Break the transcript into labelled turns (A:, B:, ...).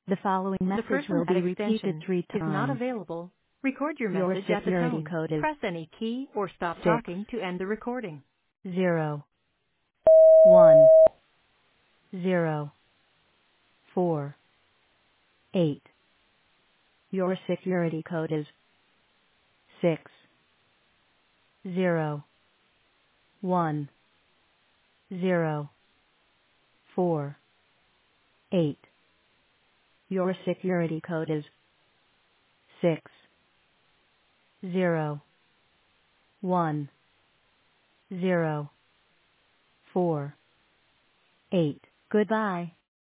A: The following
B: The
A: message
B: person
A: will
B: at
A: be repeated
B: extension
A: 3
B: is not
A: times.
B: available. Record your
A: Your
B: message at the
A: security
B: tone.
A: code is
B: Press any key or stop
A: 6
B: talking to end the recording.
A: 0 1 0 4 8. Your security code is 6 0 1 0 4 8. Your security code is 6 0 1 0 4 8. Goodbye.